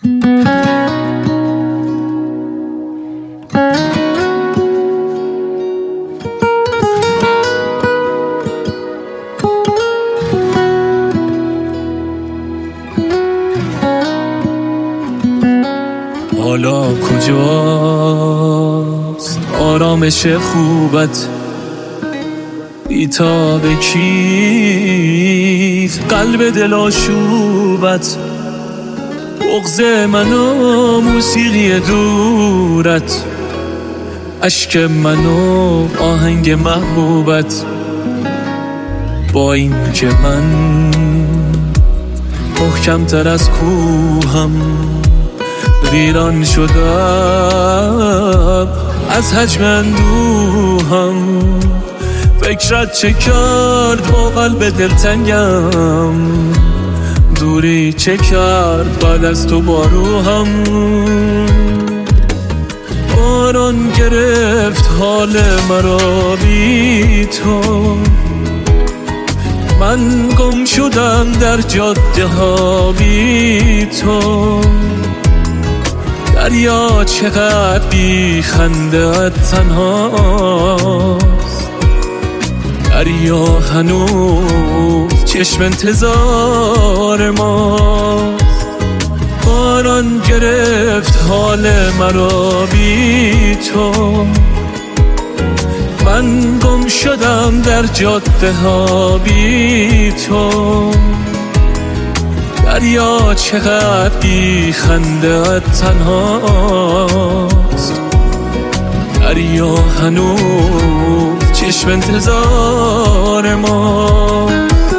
حالا کجاست آرامش خوبت؟ بی‌تاب کیست قلب دلاشوبت؟ بغض من و موسیقی دورت، اشک من و آهنگ محبوبت. با این که من محکم‌تر از کوهم، ویران شدم از حجم اندوهم. فکرت چه کرد با قلب دلتنگم؟ دوری چه کرد بعد از تو با روحم؟ باران گرفت حال مرا بی تو، من گم شدم در جاده ها بی تو. دریا چقدر بی خنده تنهاست، دریا هنوز چشم انتظار ماست. باران گرفت حال مرا بی تو، من گم شدم در جاده ها بی تو. دریا چقدر بی خنده تنهاست، دریا هنوز چشم انتظار ما.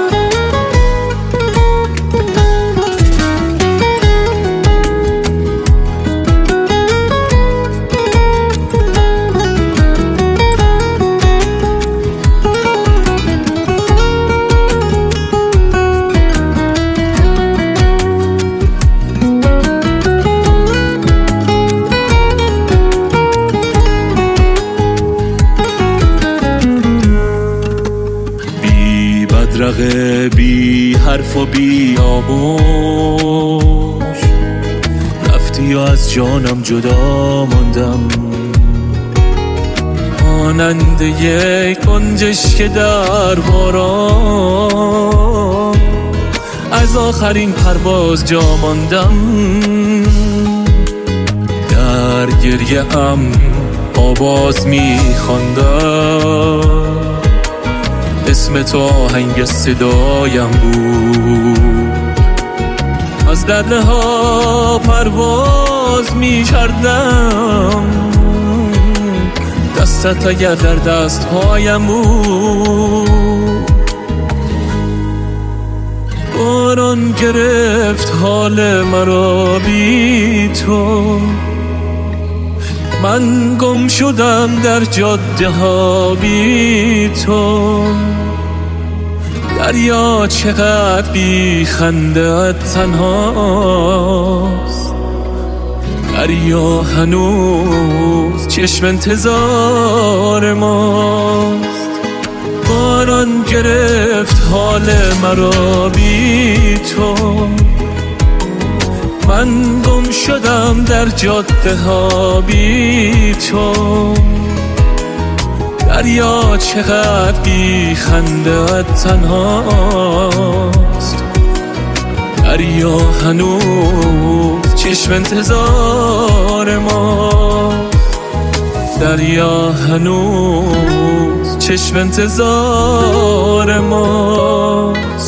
بدرقه بی حرف و بی آغوش، رفتی و از جانم جدا ماندم. مانند یک گنجشک در باران، از آخرین پرواز جا ماندم. در گریه ام آواز می خواندم، اسم تو آهنگ صدایم بود. از دره ها پرواز می کردم، دستت اگر در دست هایم بود. باران گرفت حال مرا بی تو، من گم شدم در جاده ها بی تو. دریا چقدر بی خنده تنهاست، دریا هنوز چشم انتظار ماست. باران گرفت حال مرا بی تو، من گم شدم در جاده ها بی تو. دریا چقدر بی خنده تنهاست، دریا هنوز چشم انتظار ماست. دریا هنوز چشم انتظار ماست.